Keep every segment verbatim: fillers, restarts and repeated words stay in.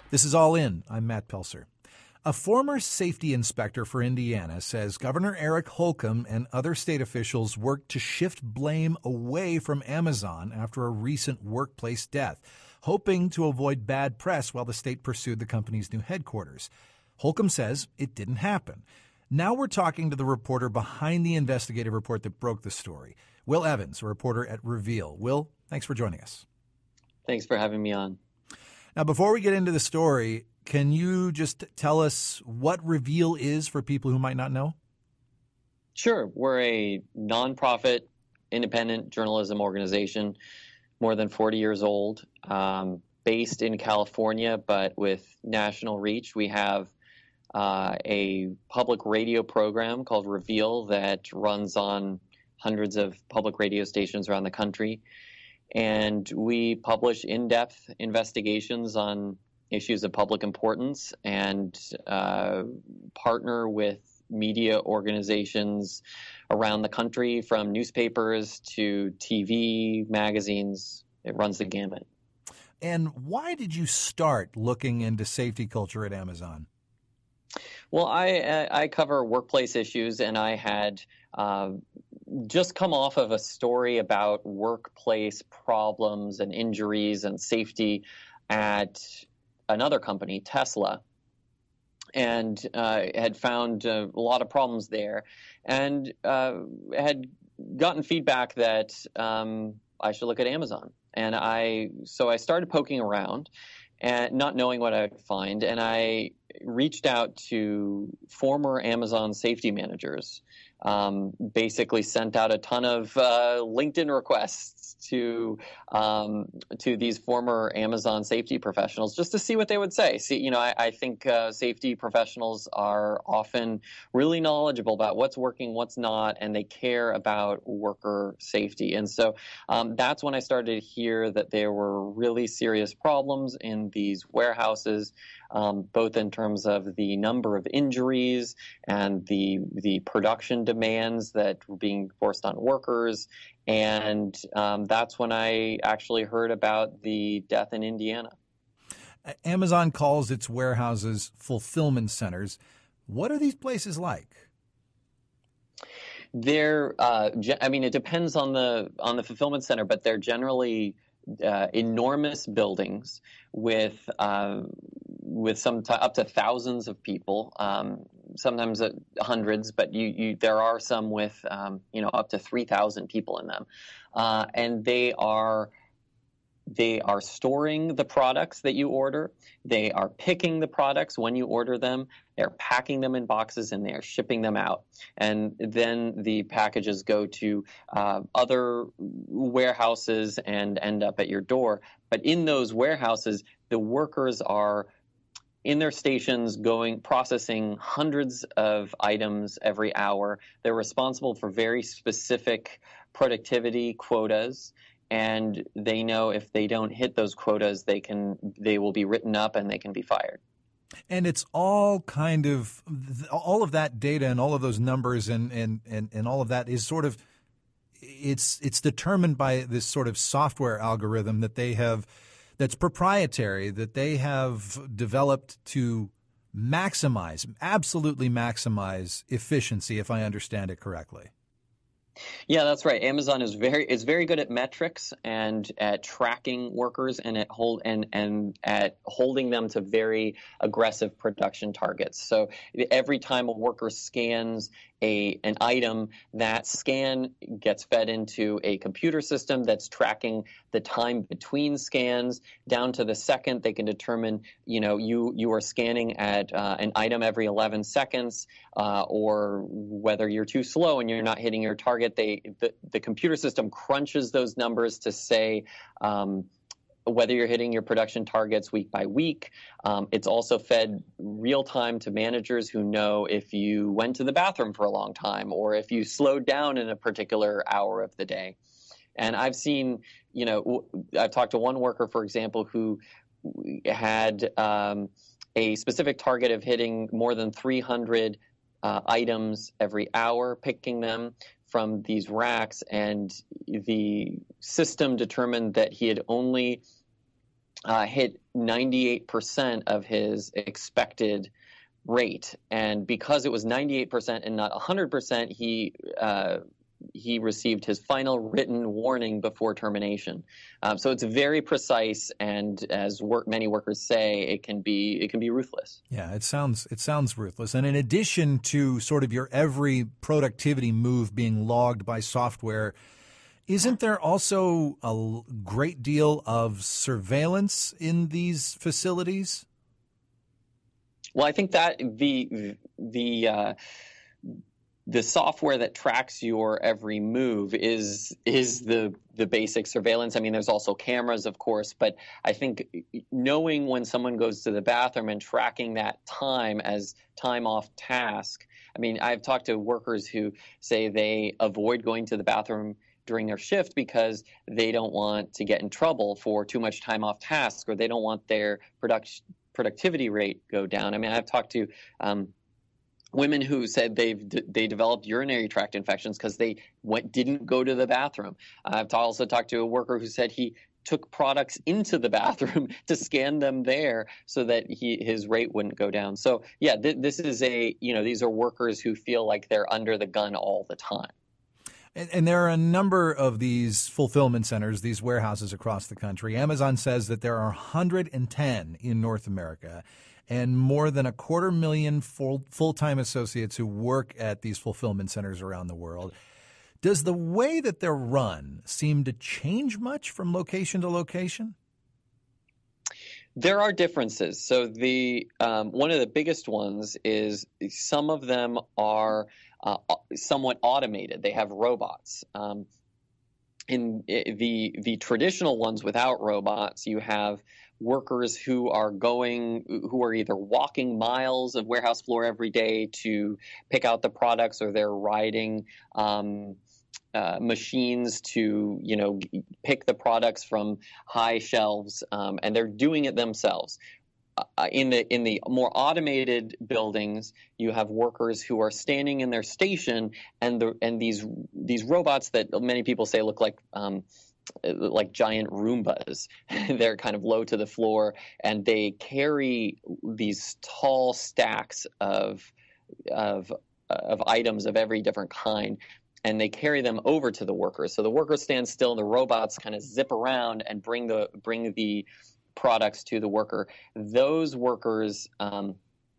This is All In. I'm Matt Pelser. A former safety inspector for Indiana says Governor Eric Holcomb and other state officials worked to shift blame away from Amazon after a recent workplace death, hoping to avoid bad press while the state pursued the company's new headquarters. Holcomb says it didn't happen. Now we're talking to the reporter behind the investigative report that broke the story, Will Evans, a reporter at Reveal. Will, thanks for joining us. Thanks for having me on. Now, before we get into the story, can you just tell us what Reveal is for people who might not know? Sure. We're a nonprofit, independent journalism organization, more than forty years old, um, based in California, but with national reach. We have uh, a public radio program called Reveal that runs on hundreds of public radio stations around the country. And we publish in-depth investigations on issues of public importance and uh, partner with media organizations around the country, from newspapers to T V, magazines. It runs the gamut. And why did you start looking into safety culture at Amazon? Well, I, I cover workplace issues, and I had uh, just come off of a story about workplace problems and injuries and safety at another company, Tesla, and uh, had found uh, a lot of problems there, and uh, had gotten feedback that um, I should look at Amazon. And I so I started poking around and not knowing what I'd find, and I reached out to former Amazon safety managers, um, basically sent out a ton of uh, LinkedIn requests to um, to these former Amazon safety professionals just to see what they would say. See, you know, I, I think uh, safety professionals are often really knowledgeable about what's working, what's not, and they care about worker safety. And so um, that's when I started to hear that there were really serious problems in these warehouses, um, both in terms of the number of injuries and the the production demands that were being forced on workers. And um, that's when I actually heard about the death in Indiana. Amazon calls its warehouses fulfillment centers. What are these places like? They're, uh, I mean, it depends on the on the fulfillment center, but they're generally uh, enormous buildings with uh, with some t- up to thousands of people. Um, sometimes uh, hundreds, but you, you, there are some with, um, you know, up to three thousand people in them. Uh, and they are, they are storing the products that you order. They are picking the products when you order them. They're packing them in boxes and they're shipping them out. And then the packages go to uh, other warehouses and end up at your door. But in those warehouses, the workers are in their stations going, processing hundreds of items every hour. They're responsible for very specific productivity quotas, and they know if they don't hit those quotas, they can, they will be written up and they can be fired. And it's all kind of, all of that data and all of those numbers and, and, and, and all of that is sort of, it's, it's determined by this sort of software algorithm that they have, that's proprietary, that they have developed to maximize, absolutely maximize efficiency, if I understand it correctly. Yeah, that's right. Amazon is very is very good at metrics and at tracking workers and at hold and and at holding them to very aggressive production targets. So every time a worker scans a an item, that scan gets fed into a computer system that's tracking the time between scans down to the second. They can determine, you know, you you are scanning at uh, an item every eleven seconds, uh, or whether you're too slow and you're not hitting your target. They the, the computer system crunches those numbers to say um, whether you're hitting your production targets week by week. Um, it's also fed real time to managers who know if you went to the bathroom for a long time or if you slowed down in a particular hour of the day. And I've seen, you know, I've talked to one worker, for example, who had um, a specific target of hitting more than three hundred uh, items every hour, picking them from these racks, and the system determined that he had only uh, hit ninety-eight percent of his expected rate. And because it was ninety-eight percent and not one hundred percent, he uh, he received his final written warning before termination. Um, so it's very precise, and as work, many workers say, it can be it can be ruthless. Yeah, it sounds it sounds ruthless. And in addition to sort of your every productivity move being logged by software, isn't there also a great deal of surveillance in these facilities? Well, I think that the the uh, the software that tracks your every move is is the the basic surveillance. I mean, there's also cameras, of course, but I think knowing when someone goes to the bathroom and tracking that time as time off task. I mean, I've talked to workers who say they avoid going to the bathroom during their shift because they don't want to get in trouble for too much time off task, or they don't want their production productivity rate go down. I mean, I've talked to um, women who said they've they developed urinary tract infections because they went didn't go to the bathroom. I've also talked to a worker who said he took products into the bathroom to scan them there so that he his rate wouldn't go down. So yeah, th- this is a you know these are workers who feel like they're under the gun all the time. And, and there are a number of these fulfillment centers, these warehouses across the country. Amazon says that there are one hundred ten in North America, and more than a quarter million full, full-time associates who work at these fulfillment centers around the world. Does the way that they're run seem to change much from location to location? There are differences. So the um, one of the biggest ones is some of them are uh, somewhat automated. They have robots. Um, in the the traditional ones without robots, you have workers who are going, who are either walking miles of warehouse floor every day to pick out the products, or they're riding um, uh, machines to, you know, pick the products from high shelves, um, and they're doing it themselves. Uh, in the in the more automated buildings, you have workers who are standing in their station, and the and these these robots that many people say look like um, like giant Roombas. They're kind of low to the floor, and they carry these tall stacks of of of items of every different kind, and they carry them over to the workers. So the workers stand still, and the robots kind of zip around and bring the bring the products to the worker. Those workers um,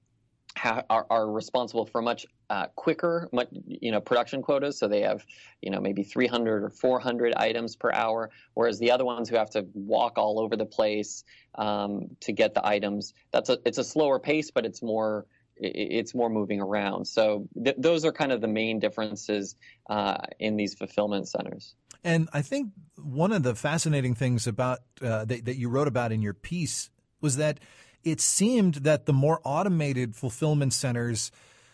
ha- are, are responsible for much uh, quicker, much, you know, production quotas. So they have, you know, maybe three hundred or four hundred items per hour, whereas the other ones who have to walk all over the place um, to get the items, that's a it's a slower pace, but it's more it's more moving around. So th- those are kind of the main differences uh, in these fulfillment centers. And I think one of the fascinating things about uh, that, that you wrote about in your piece was that it seemed that the more automated fulfillment centers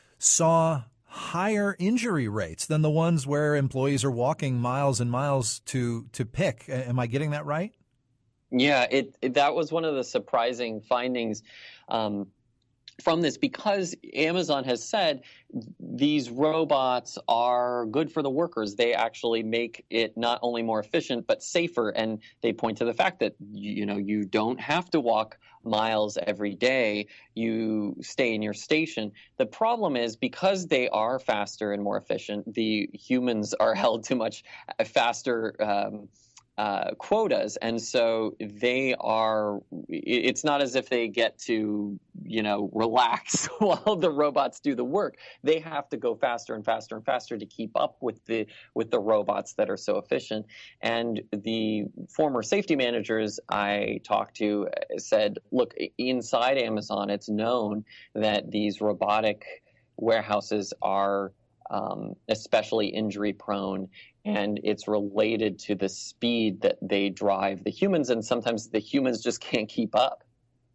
saw higher injury rates than the ones where employees are walking miles and miles to to pick. Am I getting that right? Yeah, it, it that was one of the surprising findings um, from this, because Amazon has said these robots are good for the workers. They actually make it not only more efficient but safer, and they point to the fact that you know you don't have to walk miles every day. You stay in your station. The problem is, because they are faster and more efficient, the humans are held to much faster um, uh, quotas, and so they are. It's not as if they get to you know relax while the robots do the work. They have to go faster and faster and faster to keep up with the with the robots that are so efficient. And the former safety managers I talked to said, look, inside Amazon, it's known that these robotic warehouses are um, especially injury prone, and it's related to the speed that they drive the humans, and sometimes the humans just can't keep up.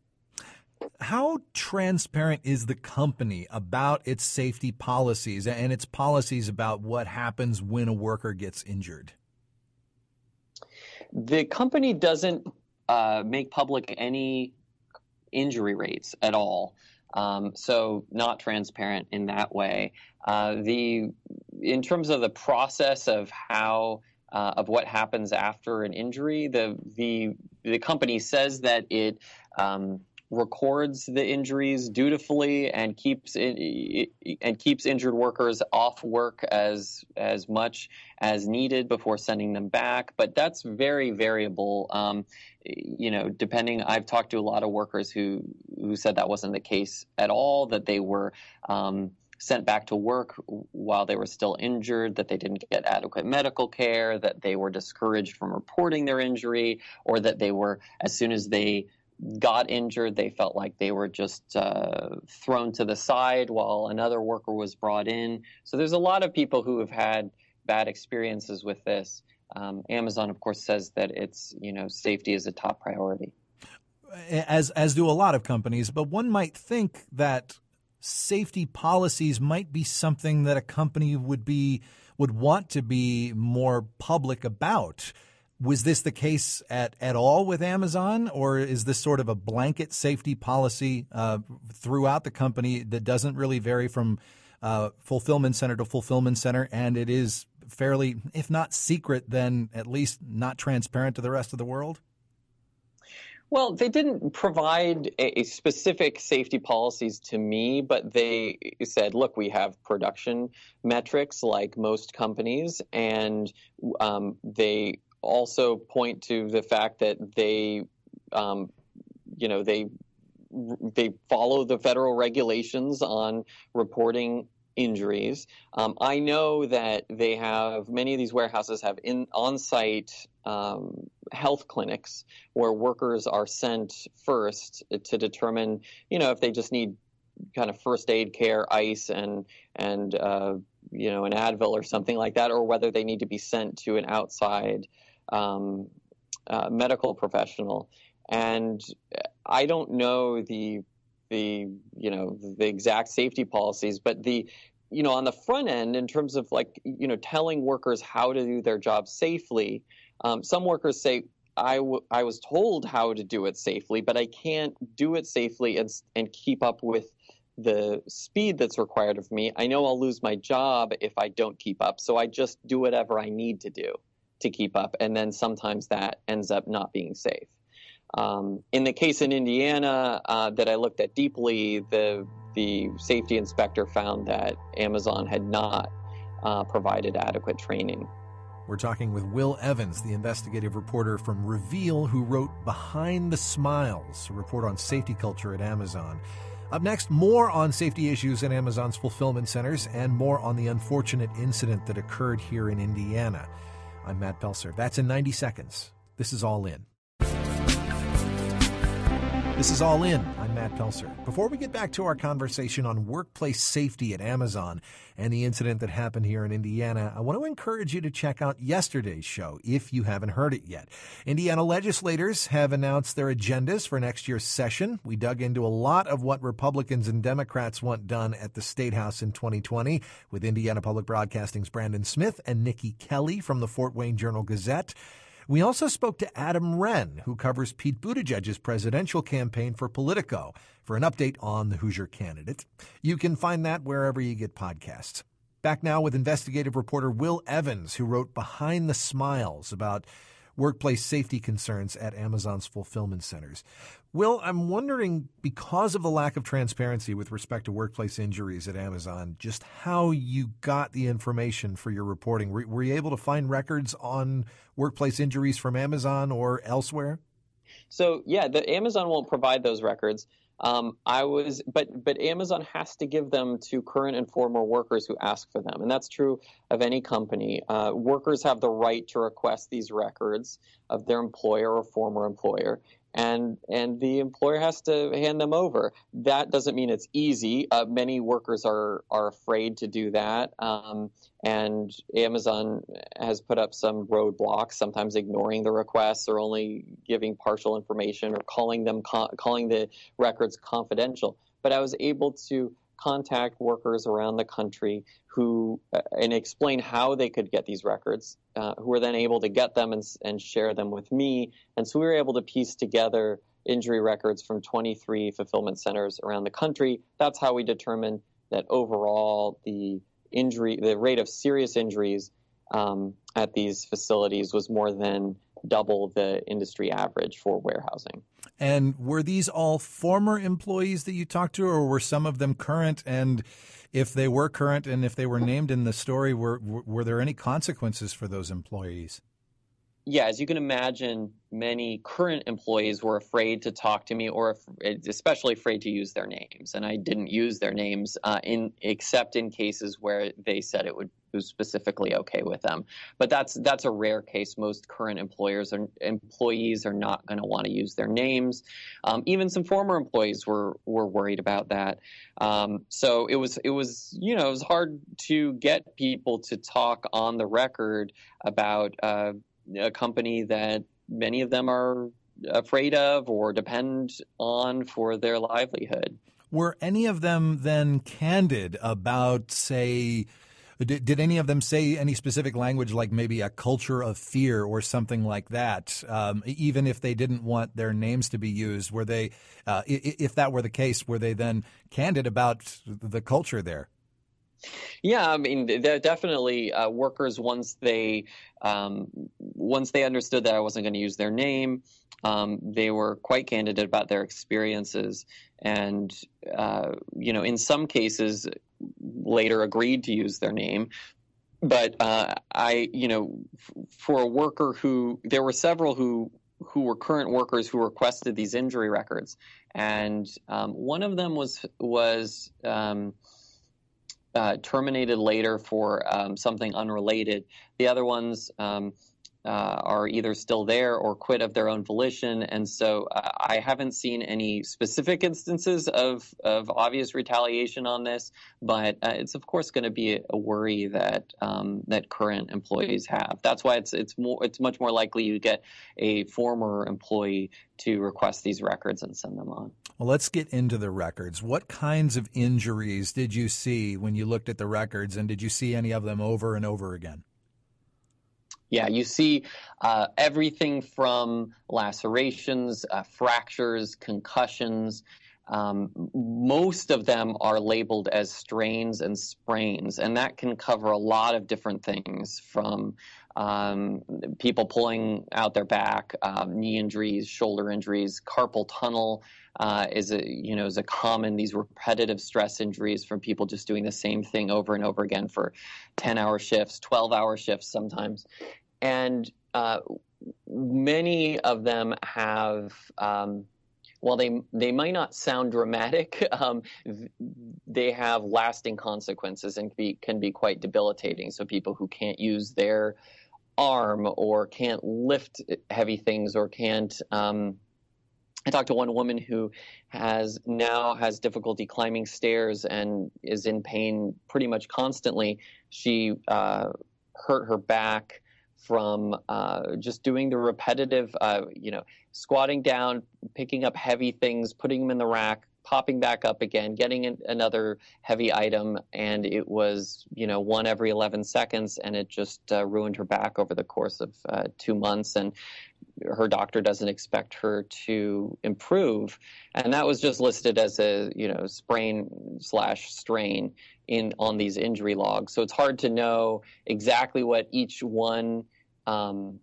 How transparent is the company about its safety policies and its policies about what happens when a worker gets injured? The company doesn't uh, make public any injury rates at all. Um, so not transparent in that way. Uh, the in terms of the process of how uh, of what happens after an injury, the the the company says that it um, records the injuries dutifully and keeps it, and keeps injured workers off work as as much as needed before sending them back. But that's very variable. Um, you know, depending. I've talked to a lot of workers who who said that wasn't the case at all. That they were um, sent back to work while they were still injured, that they didn't get adequate medical care, that they were discouraged from reporting their injury, or that they were, as soon as they got injured, they felt like they were just uh, thrown to the side while another worker was brought in. So there's a lot of people who have had bad experiences with this. Um, Amazon, of course, says that it's, you know, safety is a top priority. As as do a lot of companies, but one might think that safety policies might be something that a company would be would want to be more public about. Was this the case at, at all with Amazon, or is this sort of a blanket safety policy uh, throughout the company that doesn't really vary from uh, fulfillment center to fulfillment center, and it is fairly, if not secret, then at least not transparent to the rest of the world? Well, they didn't provide a, a specific safety policies to me, but they said, look, we have production metrics like most companies, and um, they also point to the fact that they, um, you know, they they follow the federal regulations on reporting injuries. Um, I know that they have, many of these warehouses have in on-site um, health clinics where workers are sent first to determine, you know, if they just need kind of first aid care, ice and, and uh, you know, an Advil or something like that, or whether they need to be sent to an outside um, uh, medical professional. And I don't know the the you know the exact safety policies, but the you know on the front end, in terms of like you know telling workers how to do their job safely, um, some workers say I, w- I was told how to do it safely, but I can't do it safely and and keep up with the speed that's required of me. I know I'll lose my job if I don't keep up, so I just do whatever I need to do to keep up, and then sometimes that ends up not being safe. Um, in the case in Indiana uh, that I looked at deeply, the the safety inspector found that Amazon had not uh, provided adequate training. We're talking with Will Evans, the investigative reporter from Reveal, who wrote Behind the Smiles, a report on safety culture at Amazon. Up next, more on safety issues in Amazon's fulfillment centers and more on the unfortunate incident that occurred here in Indiana. I'm Matt Pelser. That's in ninety seconds. This is All In. This is All In. I'm Matt Pelser. Before we get back to our conversation on workplace safety at Amazon and the incident that happened here in Indiana, I want to encourage you to check out yesterday's show if you haven't heard it yet. Indiana legislators have announced their agendas for next year's session. We dug into a lot of what Republicans and Democrats want done at the State House in twenty twenty with Indiana Public Broadcasting's Brandon Smith and Nikki Kelly from the Fort Wayne Journal-Gazette. We also spoke to Adam Wren, who covers Pete Buttigieg's presidential campaign for Politico, for an update on the Hoosier candidate. You can find that wherever you get podcasts. Back now with investigative reporter Will Evans, who wrote Behind the Smiles about workplace safety concerns at Amazon's fulfillment centers. Will, I'm wondering, because of the lack of transparency with respect to workplace injuries at Amazon, just how you got the information for your reporting. Were, were you able to find records on workplace injuries from Amazon or elsewhere? So, yeah, the Amazon won't provide those records. Um, I was, but but Amazon has to give them to current and former workers who ask for them, and that's true of any company. Uh, workers have the right to request these records of their employer or former employer, and and the employer has to hand them over. That doesn't mean it's easy. Uh, many workers are are afraid to do that, um, and Amazon has put up some roadblocks, sometimes ignoring the requests or only giving partial information or calling them co- calling the records confidential. But I was able to contact workers around the country who uh, and explain how they could get these records, uh, who were then able to get them and, and share them with me. And so we were able to piece together injury records from twenty-three fulfillment centers around the country. That's how we determined that overall the injury, the rate of serious injuries um, at these facilities was more than double the industry average for warehousing. And were these all former employees that you talked to, or were some of them current? And if they were current and if they were named in the story, were were there any consequences for those employees? Yeah, as you can imagine, many current employees were afraid to talk to me, or especially afraid to use their names. And I didn't use their names uh, in except in cases where they said it would was specifically okay with them. But that's that's a rare case. Most current employers or employees are not going to want to use their names. Um, even some former employees were were worried about that. Um, so it was it was you know it was hard to get people to talk on the record about Uh, a company that many of them are afraid of or depend on for their livelihood. Were any of them then candid about, say, did, did any of them say any specific language like maybe a culture of fear or something like that, um, even if they didn't want their names to be used? Were they, uh, if that were the case, were they then candid about the culture there? Yeah, I mean, they're definitely uh, workers once they um, once they understood that I wasn't going to use their name. Um, they were quite candid about their experiences, and uh, you know, in some cases, later agreed to use their name. But uh, I, you know, f- for a worker who there were several who who were current workers who requested these injury records, and um, one of them was was. Um, Uh, terminated later for um, something unrelated. The other ones um, uh, are either still there or quit of their own volition. And so uh, I haven't seen any specific instances of, of obvious retaliation on this, but uh, it's of course going to be a, a worry that um, that current employees have. That's why it's it's more it's much more likely you get a former employee to request these records and send them on. Well, let's get into the records. What kinds of injuries did you see when you looked at the records, and did you see any of them over and over again? Yeah, you see uh, everything from lacerations, uh, fractures, concussions. Um, most of them are labeled as strains and sprains, and that can cover a lot of different things, from um, people pulling out their back, um, knee injuries, shoulder injuries. Carpal tunnel uh, is a you know is a common these repetitive stress injuries from people just doing the same thing over and over again for ten-hour shifts, twelve-hour shifts sometimes, and uh, many of them have. Um, While they they might not sound dramatic, um, they have lasting consequences and can be, can be quite debilitating. So people who can't use their arm or can't lift heavy things or can't. Um, I talked to one woman who has now has difficulty climbing stairs and is in pain pretty much constantly. She uh, hurt her back from uh, just doing the repetitive, uh, you know, squatting down, picking up heavy things, putting them in the rack, popping back up again, getting in another heavy item, and it was, you know, one every eleven seconds, and it just uh, ruined her back over the course of uh, two months. And her doctor doesn't expect her to improve, and that was just listed as a, you know, sprain slash strain in on these injury logs. So it's hard to know exactly what each one, um,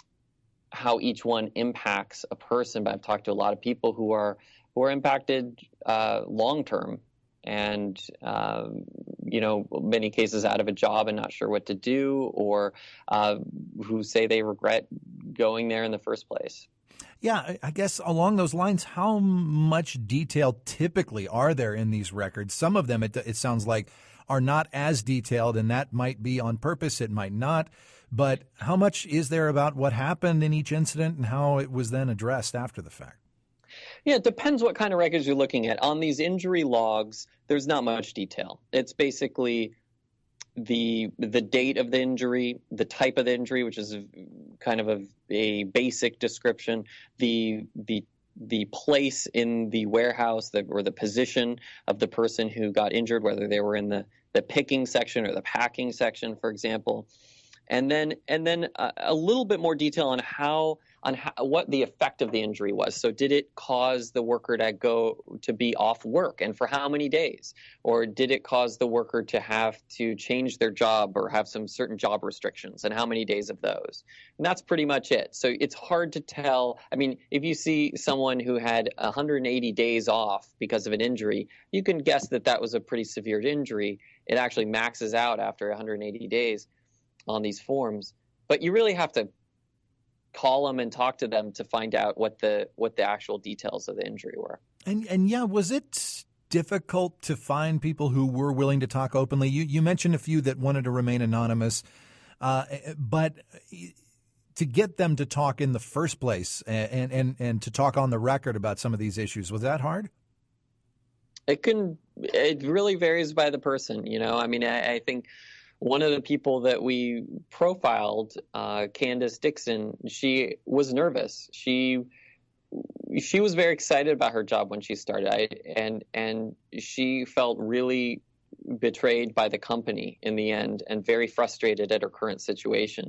how each one impacts a person. But I've talked to a lot of people who are who are impacted uh, long term, and um, you know, many cases out of a job and not sure what to do, or uh, who say they regret going there in the first place. Yeah, I guess along those lines, how much detail typically are there in these records? Some of them, it, it sounds like, are not as detailed, and that might be on purpose, it might not. But how much is there about what happened in each incident and how it was then addressed after the fact? Yeah, it depends what kind of records you're looking at. On these injury logs, there's not much detail. It's basically the the date of the injury, the type of the injury, which is a, kind of a, a basic description, the the the place in the warehouse, the, or the position of the person who got injured, whether they were in the, the picking section or the packing section, for example. and then and then a, a little bit more detail on how on how, what the effect of the injury was. So did it cause the worker to go to be off work, and for how many days? Or did it cause the worker to have to change their job or have some certain job restrictions, and how many days of those? And that's pretty much it. So it's hard to tell. I mean, if you see someone who had one hundred eighty days off because of an injury, you can guess that that was a pretty severe injury. It actually maxes out after one hundred eighty days on these forms, but you really have to call them and talk to them to find out what the what the actual details of the injury were. And and yeah, was it difficult to find people who were willing to talk openly? You you mentioned a few that wanted to remain anonymous, uh, but to get them to talk in the first place and, and and to talk on the record about some of these issues, was that hard? It can. It really varies by the person. You know, I mean, I, I think. One of the people that we profiled, uh, Candace Dixon, she was nervous. She she was very excited about her job when she started, I, and and she felt really betrayed by the company in the end, and very frustrated at her current situation,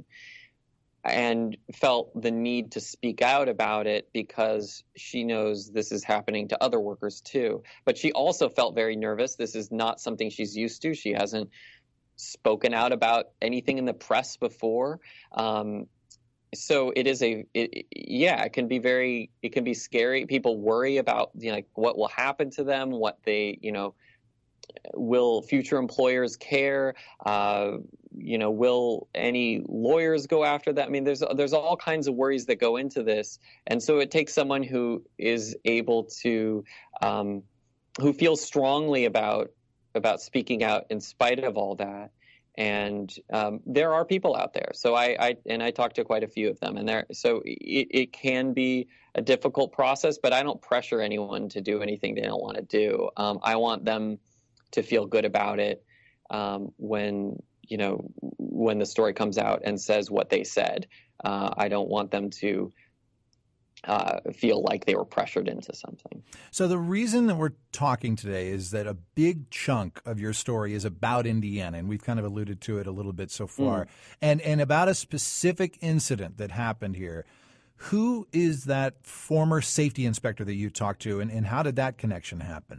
and felt the need to speak out about it because she knows this is happening to other workers too. But she also felt very nervous. This is not something she's used to. She hasn't spoken out about anything in the press before. Um, so it is a, it, yeah, it can be very, it can be scary. People worry about, you know, like what will happen to them, what they, you know, will future employers care? Uh, you know, will any lawyers go after that? I mean, there's, there's all kinds of worries that go into this. And so it takes someone who is able to, um, who feels strongly about about speaking out in spite of all that. And um, there are people out there. So I, I and I talked to quite a few of them. And there, so it, it can be a difficult process, but I don't pressure anyone to do anything they don't want to do. Um, I want them to feel good about it um, when, you know, when the story comes out and says what they said. Uh, I don't want them to Uh, feel like they were pressured into something. So the reason that we're talking today is that a big chunk of your story is about Indiana, and we've kind of alluded to it a little bit so far, mm. and and about a specific incident that happened here. Who is that former safety inspector that you talked to, and, and how did that connection happen?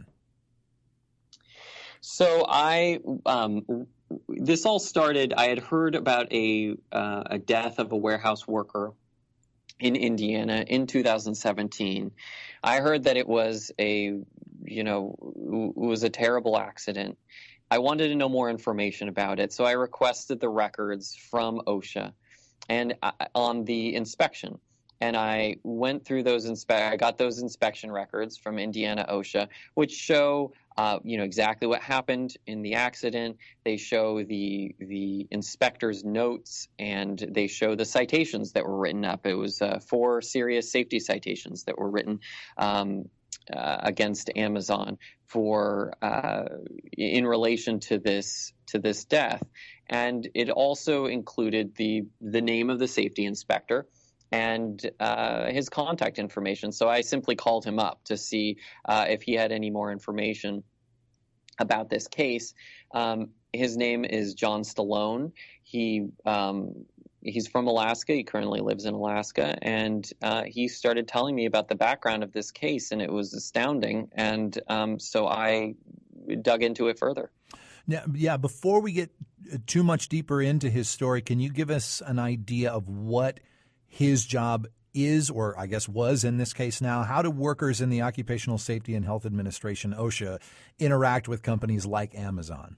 So I, um, this all started, I had heard about a uh, a death of a warehouse worker in Indiana in two thousand seventeen. I heard that it was a, you know, it was a terrible accident. I wanted to know more information about it, so I requested the records from OSHA and uh, on the inspection. And I went through those inspe- I got those inspection records from Indiana OSHA, which show uh, you know, exactly what happened in the accident. They show the the inspector's notes, and they show the citations that were written up. It was uh, four serious safety citations that were written um, uh, against Amazon for uh, in relation to this to this death, and it also included the the name of the safety inspector and uh, his contact information. So I simply called him up to see uh, if he had any more information about this case. Um, his name is John Stallone. He um, he's from Alaska. He currently lives in Alaska, and uh, he started telling me about the background of this case, and it was astounding. And um, so I dug into it further. Now, yeah, before we get too much deeper into his story, can you give us an idea of what his job is, or I guess was in this case now? How do workers in the Occupational Safety and Health Administration, OSHA, interact with companies like Amazon?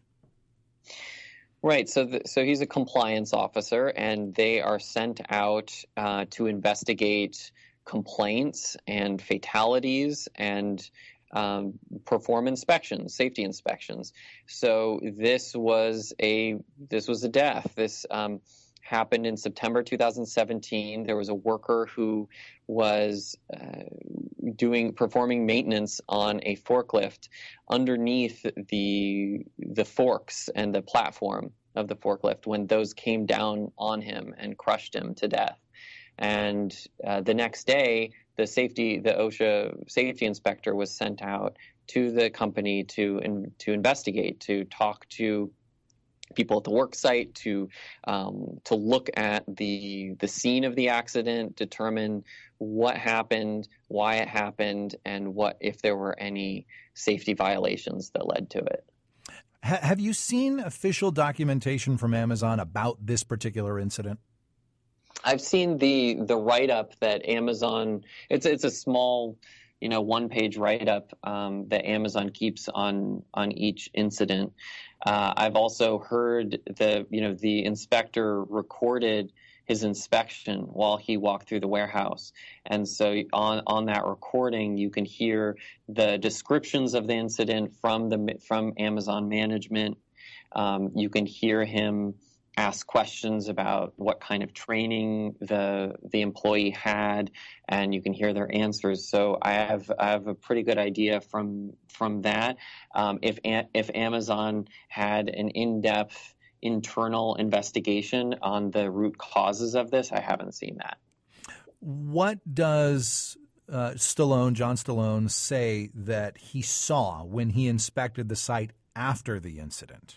Right. So the, so he's a compliance officer, and they are sent out uh, to investigate complaints and fatalities and um, perform inspections, safety inspections. So this was a this was a death. This um, happened in September two thousand seventeen. There was a worker who was uh, doing performing maintenance on a forklift underneath the the forks and the platform of the forklift when those came down on him and crushed him to death. And uh, the next day, the safety the OSHA safety inspector was sent out to the company to in, to investigate, to talk to people at the work site to um, to look at the the scene of the accident, determine what happened, why it happened, and what if there were any safety violations that led to it. Ha- have you seen official documentation from Amazon about this particular incident? I've seen the the write-up that Amazon, it's it's a small, you know, one-page write-up um, that Amazon keeps on on each incident. Uh, I've also heard the, you know, the inspector recorded his inspection while he walked through the warehouse. And so on on that recording, you can hear the descriptions of the incident from the from Amazon management. Um, you can hear him ask questions about what kind of training the the employee had, and you can hear their answers. So I have I have a pretty good idea from from that. Um, if if Amazon had an in-depth internal investigation on the root causes of this, I haven't seen that. What does uh, Stallone, John Stallone, say that he saw when he inspected the site after the incident?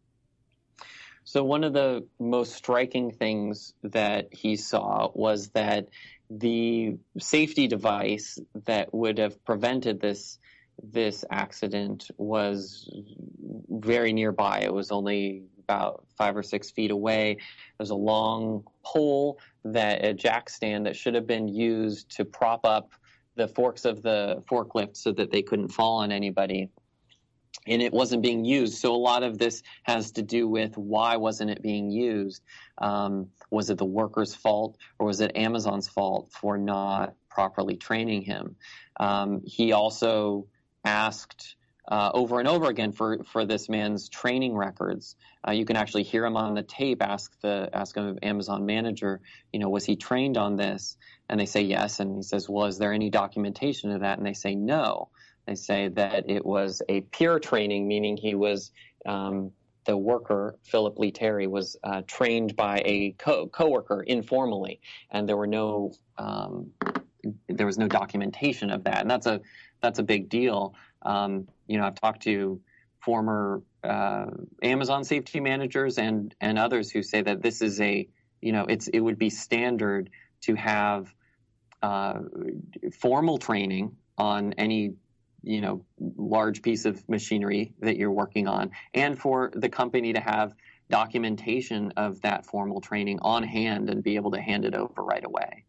So one of the most striking things that he saw was that the safety device that would have prevented this this accident was very nearby. It was only about five or six feet away. There's a long pole, that a jack stand that should have been used to prop up the forks of the forklift so that they couldn't fall on anybody. And it wasn't being used. So a lot of this has to do with why wasn't it being used? Um, was it the worker's fault, or was it Amazon's fault for not properly training him? Um, he also asked uh, over and over again for, for this man's training records. Uh, you can actually hear him on the tape ask the ask an Amazon manager, you know, was he trained on this? And they say yes. And he says, well, is there any documentation of that? And they say no. They say that it was a peer training, meaning he was um, the worker, Philip Lee Terry, was uh, trained by a co- coworker informally, and there were no um, there was no documentation of that, and that's a that's a big deal. Um, you know, I've talked to former uh, Amazon safety managers and and others who say that this is a you know it's it would be standard to have uh, formal training on any you know, large piece of machinery that you're working on, and for the company to have documentation of that formal training on hand and be able to hand it over right away.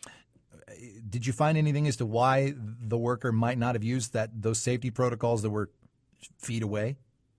Did you find anything as to why the worker might not have used that those safety protocols that were feet away?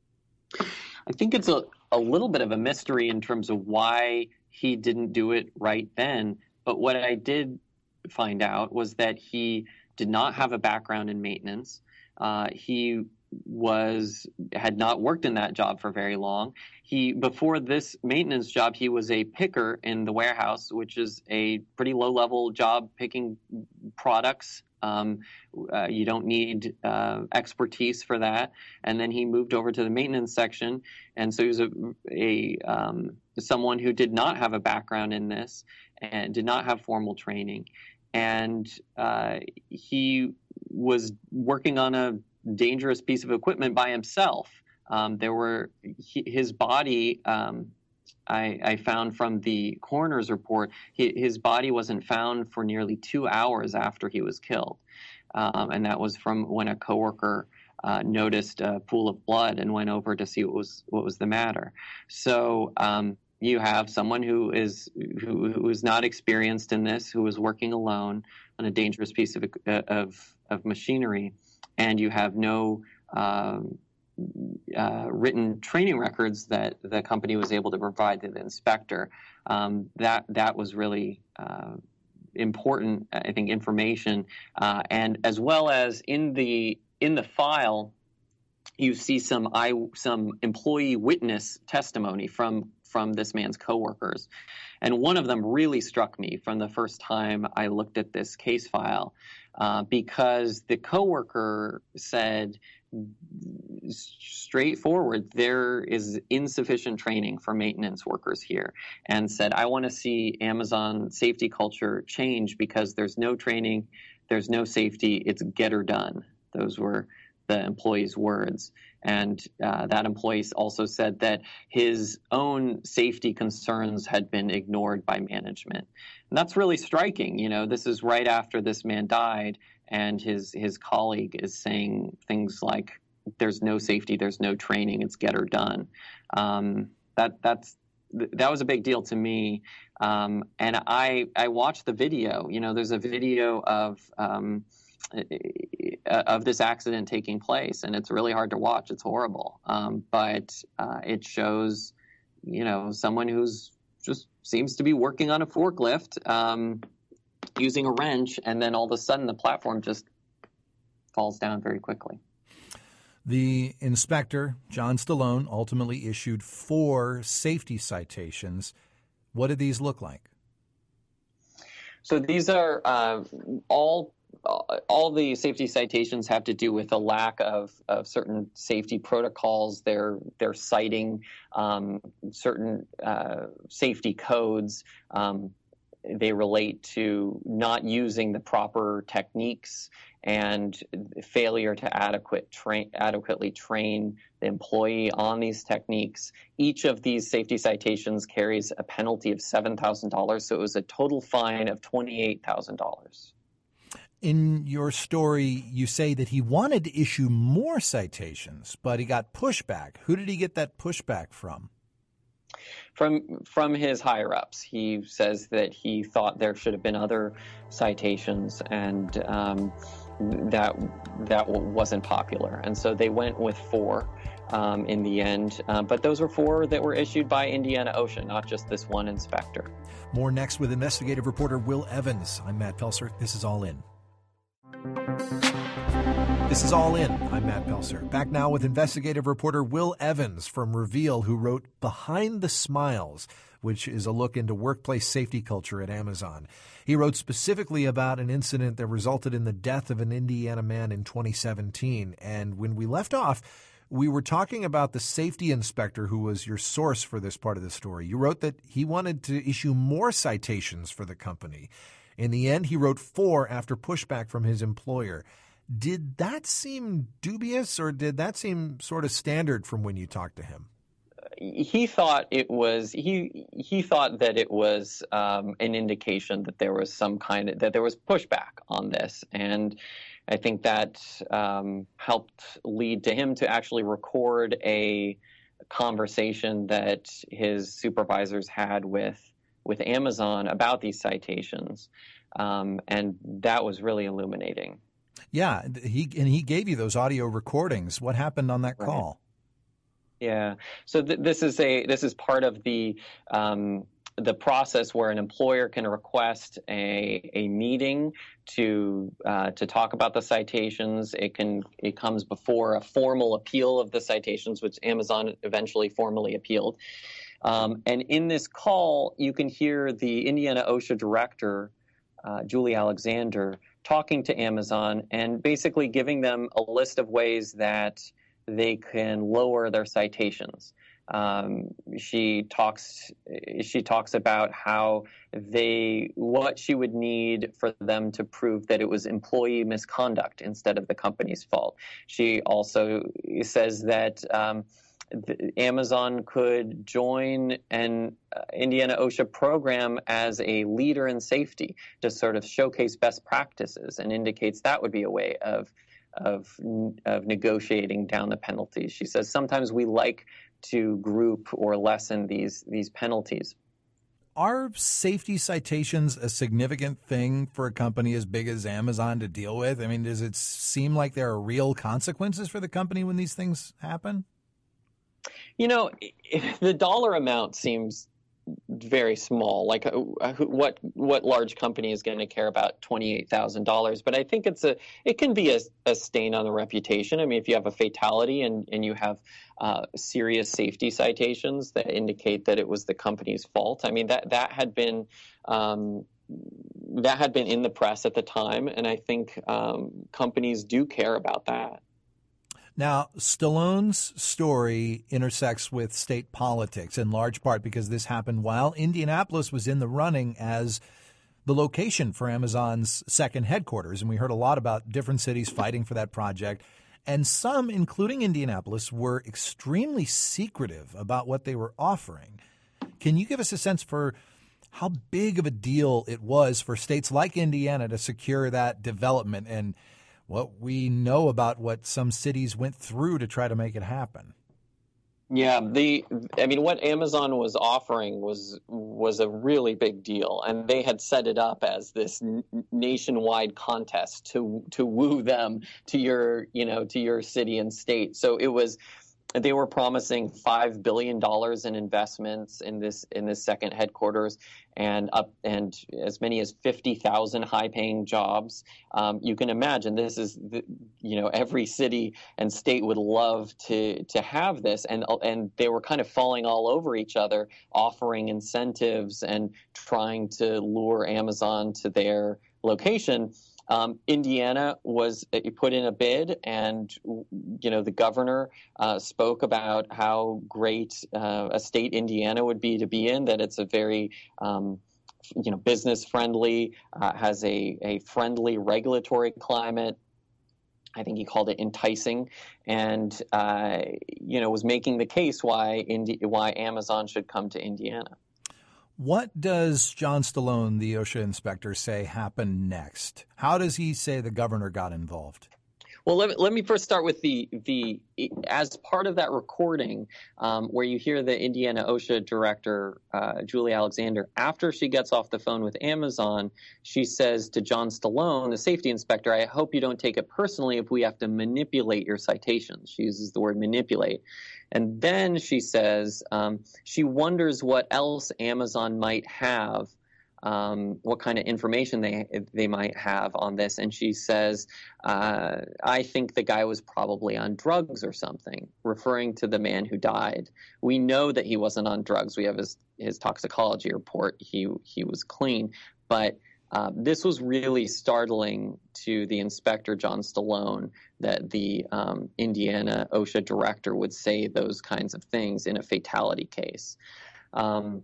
I think it's a, a little bit of a mystery in terms of why he didn't do it right then. But what I did find out was that he did not have a background in maintenance. Uh, he was had not worked in that job for very long. He before this maintenance job, he was a picker in the warehouse, which is a pretty low-level job, picking products. Um, uh, you don't need uh, expertise for that. And then he moved over to the maintenance section, and so he was a, a um, someone who did not have a background in this and did not have formal training. And uh, he was working on a dangerous piece of equipment by himself. Um, there were he, his body. Um, I, I found from the coroner's report, he, his body wasn't found for nearly two hours after he was killed, um, and that was from when a coworker uh, noticed a pool of blood and went over to see what was what was the matter. So. Um, You have someone who is who, who is not experienced in this, who is working alone on a dangerous piece of of, of machinery, and you have no um, uh, written training records that the company was able to provide to the inspector. Um, that that was really uh, important, I think, information, uh, and as well as in the in the file, you see some I some employee witness testimony from. from this man's coworkers. And one of them really struck me from the first time I looked at this case file, uh, because the coworker said straightforward, there is insufficient training for maintenance workers here, and said, I want to see Amazon safety culture change because there's no training, there's no safety, it's get her done. Those were the employee's words. And uh, that employee also said that his own safety concerns had been ignored by management. And that's really striking. You know, this is right after this man died, and his his colleague is saying things like, "There's no safety, there's no training, it's get or done." Um, that that's that was a big deal to me. Um, and I I watched the video. You know, there's a video of um, of this accident taking place, and it's really hard to watch. It's horrible, um, but uh, it shows, you know, someone who's just seems to be working on a forklift, um, using a wrench, and then all of a sudden the platform just falls down very quickly. The inspector, John Stallone, ultimately issued four safety citations. What did these look like? So these are uh, all all the safety citations have to do with a lack of, of certain safety protocols. They're they're citing um, certain uh, safety codes. Um, they relate to not using the proper techniques and failure to adequate train, adequately train the employee on these techniques. Each of these safety citations carries a penalty of seven thousand dollars, so it was a total fine of twenty-eight thousand dollars. In your story, you say that he wanted to issue more citations, but he got pushback. Who did he get that pushback from? From from his higher-ups. He says that he thought there should have been other citations, and um, that that wasn't popular. And so they went with four um, in the end. Uh, but those were four that were issued by Indiana OSHA, not just this one inspector. More next with investigative reporter Will Evans. I'm Matt Pelser. This is All In. This is All In. I'm Matt Pelser. Back now with investigative reporter Will Evans from Reveal, who wrote Behind the Smiles, which is a look into workplace safety culture at Amazon. He wrote specifically about an incident that resulted in the death of an Indiana man in twenty seventeen. And when we left off, we were talking about the safety inspector who was your source for this part of the story. You wrote that he wanted to issue more citations for the company. In the end, he wrote four after pushback from his employer. Did that seem dubious, or did that seem sort of standard from when you talked to him? He thought it was he he thought that it was um, an indication that there was some kind of that there was pushback on this, and I think that um, helped lead to him to actually record a conversation that his supervisors had with with Amazon about these citations, um, and that was really illuminating. Yeah, he and he gave you those audio recordings. What happened on that call? Right. Yeah, so th- this is a this is part of the um, the process where an employer can request a a meeting to uh, to talk about the citations. It can it comes before a formal appeal of the citations, which Amazon eventually formally appealed. Um, and in this call, you can hear the Indiana OSHA director, uh, Julie Alexander, talking to Amazon and basically giving them a list of ways that they can lower their citations. Um, she talks she talks about how they what she would need for them to prove that it was employee misconduct instead of the company's fault. She also says that um, Amazon could join an uh, Indiana OSHA program as a leader in safety to sort of showcase best practices, and indicates that would be a way of of of negotiating down the penalties. She says sometimes we like to group or lessen these these penalties. Are safety citations a significant thing for a company as big as Amazon to deal with? I mean, does it seem like there are real consequences for the company when these things happen? You know, the dollar amount seems very small. Like, uh, what what large company is going to care about twenty-eight thousand dollars? But I think it's a it can be a, a stain on the reputation. I mean, if you have a fatality and and you have uh, serious safety citations that indicate that it was the company's fault. I mean, that that had been. Um, that had been in the press at the time, and I think um, companies do care about that. Now, Stallone's story intersects with state politics in large part because this happened while Indianapolis was in the running as the location for Amazon's second headquarters. And we heard a lot about different cities fighting for that project. And some, including Indianapolis, were extremely secretive about what they were offering. Can you give us a sense for how big of a deal it was for states like Indiana to secure that development and what we know about what some cities went through to try to make it happen? Yeah, the I mean, what Amazon was offering was was a really big deal, and they had set it up as this n- nationwide contest to to woo them to your you know to your city and state. So it was. They were promising five billion dollars in investments in this in this second headquarters, and up and as many as fifty thousand high-paying jobs. Um, you can imagine this is the, you know every city and state would love to to have this, and and they were kind of falling all over each other, offering incentives and trying to lure Amazon to their location. Um, Indiana was put in a bid, and you know the governor uh, spoke about how great uh, a state Indiana would be to be in. That it's a very um, you know business friendly, uh, has a a friendly regulatory climate. I think he called it enticing, and uh, you know was making the case why Indi- why Amazon should come to Indiana. What does John Stallone, the OSHA inspector, say happened next? How does he say the governor got involved? Well, let me, let me first start with the the as part of that recording um, where you hear the Indiana OSHA director, uh, Julie Alexander, after she gets off the phone with Amazon, she says to John Stallone, the safety inspector, I hope you don't take it personally if we have to manipulate your citations. She uses the word manipulate. And then she says um, she wonders what else Amazon might have, um, what kind of information they they might have on this. And she says, uh, I think the guy was probably on drugs or something, referring to the man who died. We know that he wasn't on drugs. We have his, his toxicology report. He, he was clean. But Uh, this was really startling to the inspector, John Stallone, that the um, Indiana OSHA director would say those kinds of things in a fatality case. Um,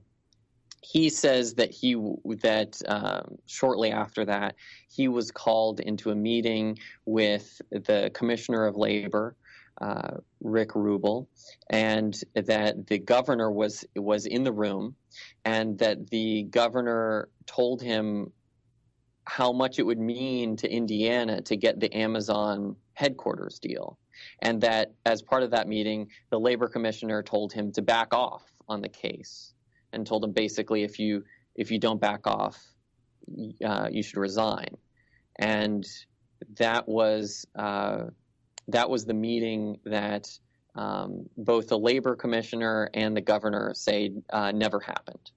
he says that he that um, shortly after that, he was called into a meeting with the Commissioner of Labor, uh, Rick Rubel, and that the governor was was in the room, and that the governor told him how much it would mean to Indiana to get the Amazon headquarters deal. And that as part of that meeting, the labor commissioner told him to back off on the case and told him basically, if you if you don't back off, uh, you should resign. And that was uh, that was the meeting that um, both the labor commissioner and the governor say uh, never happened.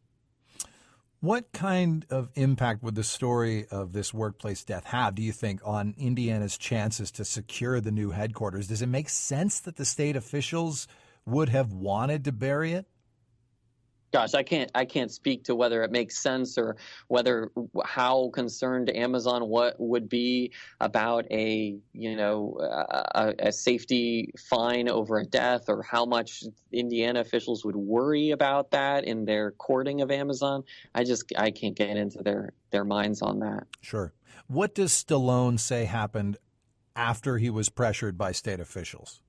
What kind of impact would the story of this workplace death have, do you think, on Indiana's chances to secure the new headquarters? Does it make sense that the state officials would have wanted to bury it? Gosh, I can't I can't speak to whether it makes sense or whether how concerned Amazon what would be about a you know a, a safety fine over a death, or how much Indiana officials would worry about that in their courting of Amazon. I just I can't get into their their minds on that. Sure. What does Stallone say happened after he was pressured by state officials?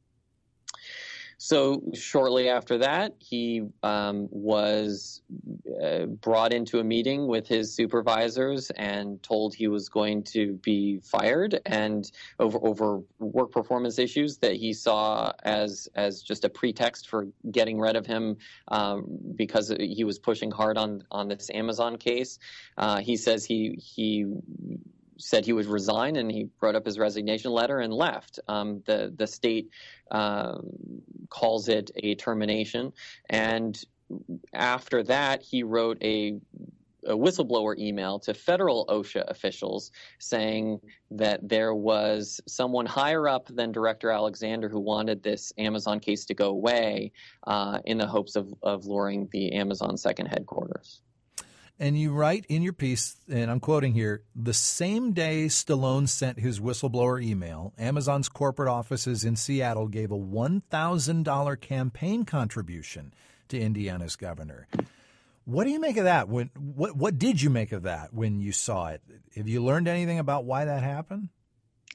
So shortly after that, he um, was uh, brought into a meeting with his supervisors and told he was going to be fired, and over over work performance issues that he saw as as just a pretext for getting rid of him um, because he was pushing hard on on this Amazon case. Uh, he says he he. said he would resign, and he wrote up his resignation letter and left. Um, the the state uh, calls it a termination, and after that, he wrote a, a whistleblower email to federal OSHA officials saying that there was someone higher up than Director Alexander who wanted this Amazon case to go away uh, in the hopes of, of luring the Amazon second headquarters. And you write in your piece, and I'm quoting here, the same day Stallone sent his whistleblower email, Amazon's corporate offices in Seattle gave a one thousand dollars campaign contribution to Indiana's governor. What do you make of that? When, what, what did you make of that when you saw it? Have you learned anything about why that happened?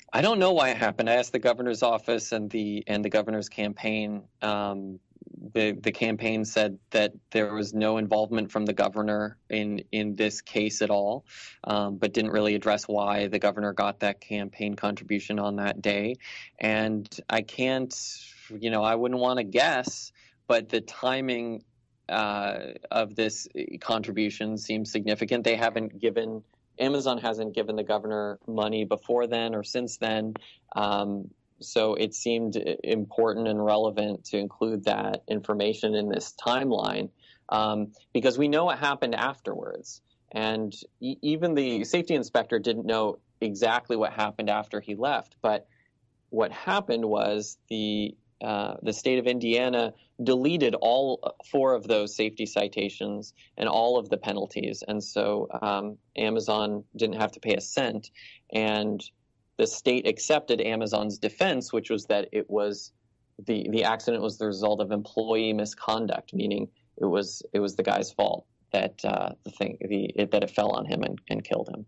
I don't know why it happened. I asked the governor's office and the and the governor's campaign. Um, the the campaign said that there was no involvement from the governor in in this case at all, um, but didn't really address why the governor got that campaign contribution on that day. And I can't, you know, I wouldn't want to guess, but the timing uh, of this contribution seems significant. They haven't given. Amazon hasn't given the governor money before then or since then, um, so it seemed important and relevant to include that information in this timeline, um, because we know what happened afterwards. And e- even the safety inspector didn't know exactly what happened after he left, but what happened was the Uh, the state of Indiana deleted all four of those safety citations and all of the penalties. And so um, Amazon didn't have to pay a cent. And the state accepted Amazon's defense, which was that it was the, the accident was the result of employee misconduct, meaning it was it was the guy's fault that uh, the thing the, it, that it fell on him and, and killed him.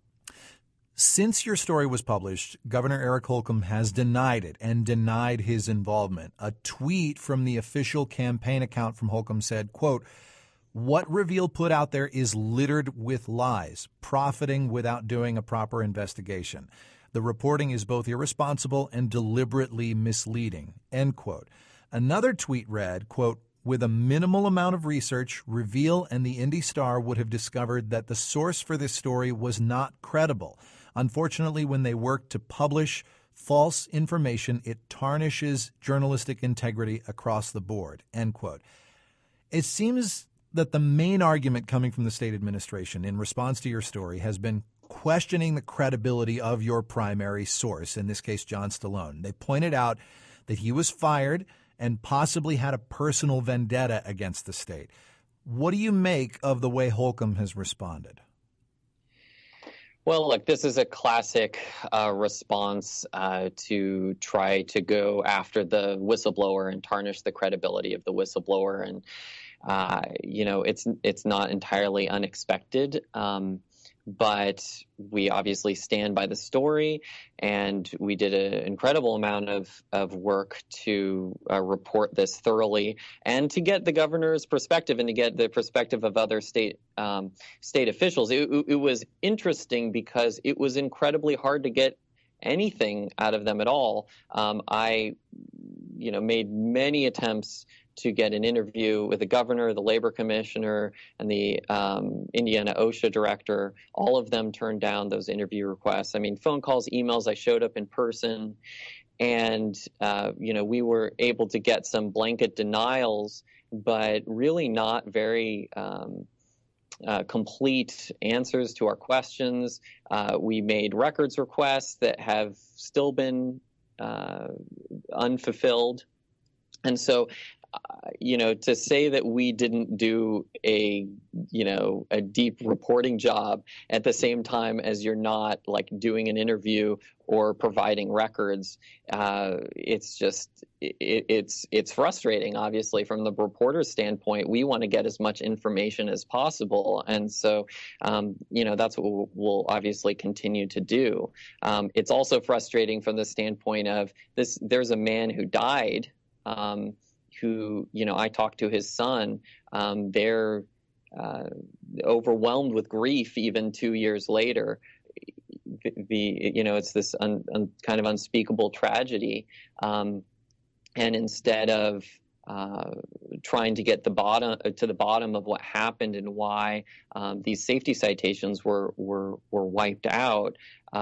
Since your story was published, Governor Eric Holcomb has denied it and denied his involvement. A tweet from the official campaign account from Holcomb said, quote, "What Reveal put out there is littered with lies, profiting without doing a proper investigation. The reporting is both irresponsible and deliberately misleading," end quote. Another tweet read, quote, "With a minimal amount of research, Reveal and the Indy Star would have discovered that the source for this story was not credible. Unfortunately, when they work to publish false information, it tarnishes journalistic integrity across the board," end quote. It seems that the main argument coming from the state administration in response to your story has been questioning the credibility of your primary source, in this case, John Stallone. They pointed out that he was fired and possibly had a personal vendetta against the state. What do you make of the way Holcomb has responded? Well, look, this is a classic uh, response uh, to try to go after the whistleblower and tarnish the credibility of the whistleblower. And, uh, you know, it's it's not entirely unexpected. Um, But we obviously stand by the story, and we did an incredible amount of, of work to uh, report this thoroughly and to get the governor's perspective and to get the perspective of other state um, state officials. It, it was interesting because it was incredibly hard to get anything out of them at all. Um, I, you know, made many attempts to get an interview with the governor, the labor commissioner, and the um, Indiana OSHA director. All of them turned down those interview requests. I mean, phone calls, emails, I showed up in person. And, uh, you know, we were able to get some blanket denials, but really not very um, uh, complete answers to our questions. Uh, we made records requests that have still been uh, unfulfilled. And so, Uh, you know, to say that we didn't do a, you know, a deep reporting job at the same time as you're not like doing an interview or providing records, uh, it's just, it, it's, it's frustrating, obviously, from the reporter's standpoint. We want to get as much information as possible. And so, um, you know, that's what we'll, we'll obviously continue to do. Um, it's also frustrating from the standpoint of this, there's a man who died, um, who, you know, I talked to his son. Um, they're uh, overwhelmed with grief even two years later. The, the you know, it's this un, un, kind of unspeakable tragedy. Um, and instead of uh, trying to get the bottom to the bottom of what happened and why um, these safety citations were were were wiped out,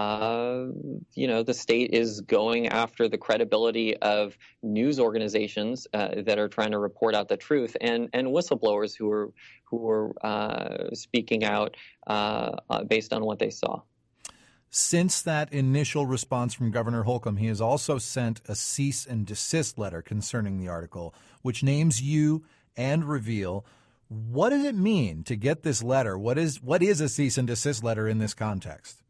uh, you know, the state is going after the credibility of news organizations uh, that are trying to report out the truth, and and whistleblowers who are who are uh, speaking out uh, uh, based on what they saw. Since that initial response from Governor Holcomb, he has also sent a cease and desist letter concerning the article, which names you and Reveal. What does it mean to get this letter? What is what is a cease and desist letter in this context?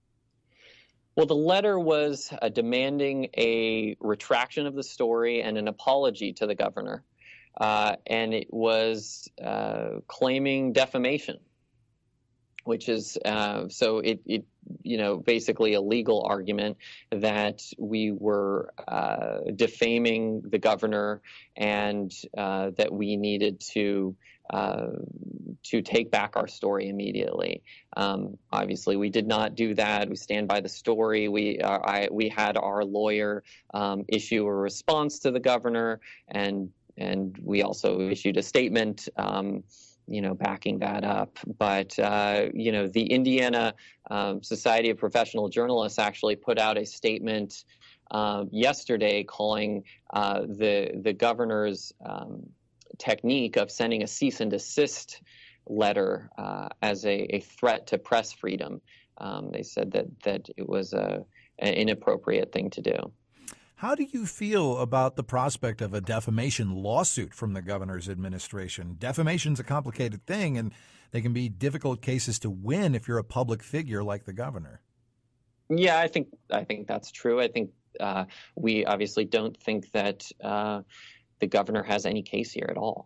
Well, the letter was uh, demanding a retraction of the story and an apology to the governor, uh, and it was uh, claiming defamation. which is uh, so it, it, you know, basically a legal argument that we were uh, defaming the governor and uh, that we needed to uh, to take back our story immediately. Um, obviously, we did not do that. We stand by the story. We uh, I, we had our lawyer um, issue a response to the governor, and and we also issued a statement. Um, you know, backing that up. But, uh, you know, the Indiana um, Society of Professional Journalists actually put out a statement uh, yesterday calling uh, the the governor's um, technique of sending a cease and desist letter uh, as a, a threat to press freedom. Um, they said that, that it was a, an inappropriate thing to do. How do you feel about the prospect of a defamation lawsuit from the governor's administration? Defamation's a complicated thing, and they can be difficult cases to win if you're a public figure like the governor. Yeah, I think I think that's true. I think uh, we obviously don't think that uh, the governor has any case here at all.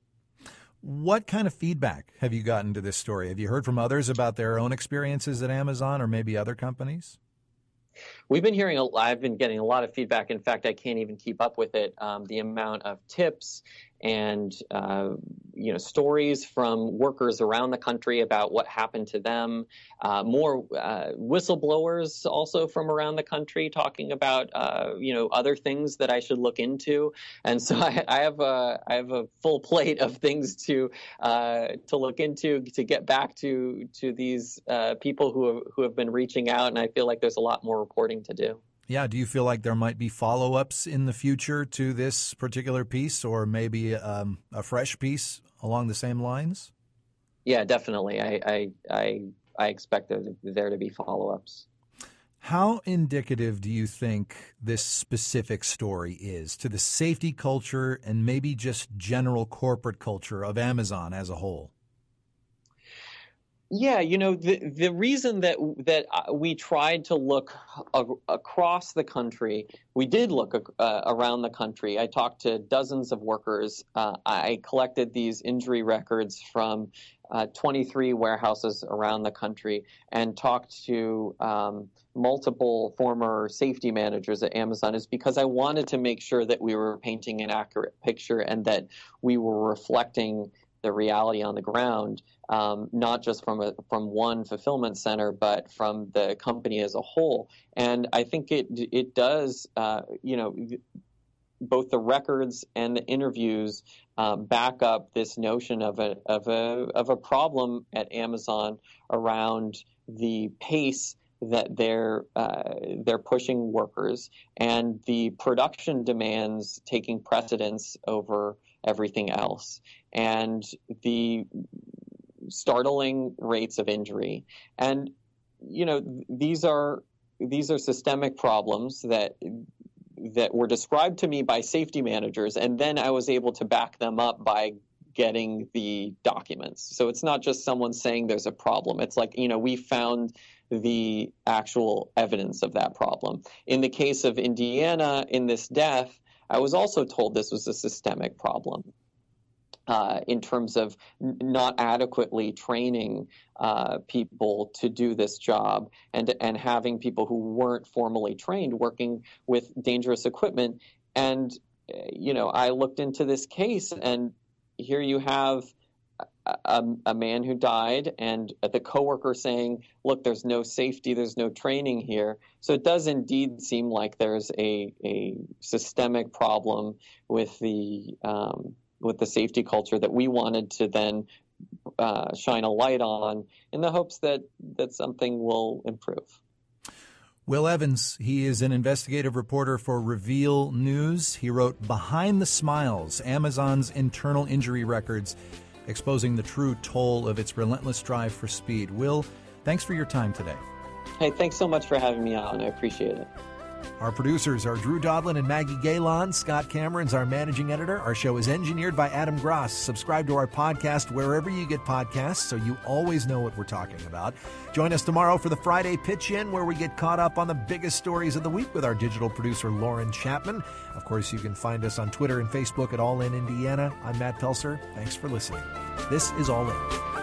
What kind of feedback have you gotten to this story? Have you heard from others about their own experiences at Amazon or maybe other companies? We've been hearing, a, I've been getting a lot of feedback. In fact, I can't even keep up with it. Um, the amount of tips and, uh, you know, stories from workers around the country about what happened to them. Uh, more uh, whistleblowers also from around the country talking about, uh, you know, other things that I should look into. And so I, I have a, I have a full plate of things to uh, to look into to get back to to these uh, people who have, who have been reaching out. And I feel like there's a lot more reporting to do. Yeah. Do you feel like there might be follow-ups in the future to this particular piece, or maybe um, a fresh piece along the same lines? Yeah, definitely. I I I, I expect there, there to be follow-ups. How indicative do you think this specific story is to the safety culture and maybe just general corporate culture of Amazon as a whole? Yeah, you know, the the reason that that we tried to look a, across the country, we did look uh, around the country. I talked to dozens of workers. Uh, I collected these injury records from uh, twenty-three warehouses around the country and talked to um, multiple former safety managers at Amazon, is because I wanted to make sure that we were painting an accurate picture and that we were reflecting the reality on the ground, um, not just from a, from one fulfillment center, but from the company as a whole. And I think it it does, uh, you know, both the records and the interviews uh, back up this notion of a of a of a problem at Amazon around the pace that they're uh, they're pushing workers and the production demands taking precedence over everything else, and the startling rates of injury. And you know, these are these are systemic problems that that were described to me by safety managers, and then I was able to back them up by getting the documents. So it's not just someone saying there's a problem. It's like, you know, we found the actual evidence of that problem. In the case of Indiana, in this death, I was also told this was a systemic problem uh, in terms of n- not adequately training uh, people to do this job and and having people who weren't formally trained working with dangerous equipment. And, you know, I looked into this case, and here you have A, a man who died and the coworker saying, look, there's no safety, there's no training here. So it does indeed seem like there's a, a systemic problem with the um, with the safety culture that we wanted to then uh, shine a light on in the hopes that, that something will improve. Will Evans, he is an investigative reporter for Reveal News. He wrote Behind the Smiles, Amazon's Internal Injury Records, exposing the true toll of its relentless drive for speed. Will, thanks for your time today. Hey, thanks so much for having me on. I appreciate it. Our producers are Drew Dodlin and Maggie Galen. Scott Cameron's our managing editor. Our show is engineered by Adam Gross. Subscribe to our podcast wherever you get podcasts so you always know what we're talking about. Join us tomorrow for the Friday Pitch-In, where we get caught up on the biggest stories of the week with our digital producer, Lauren Chapman. Of course, you can find us on Twitter and Facebook at All In Indiana. I'm Matt Pelser. Thanks for listening. This is All In.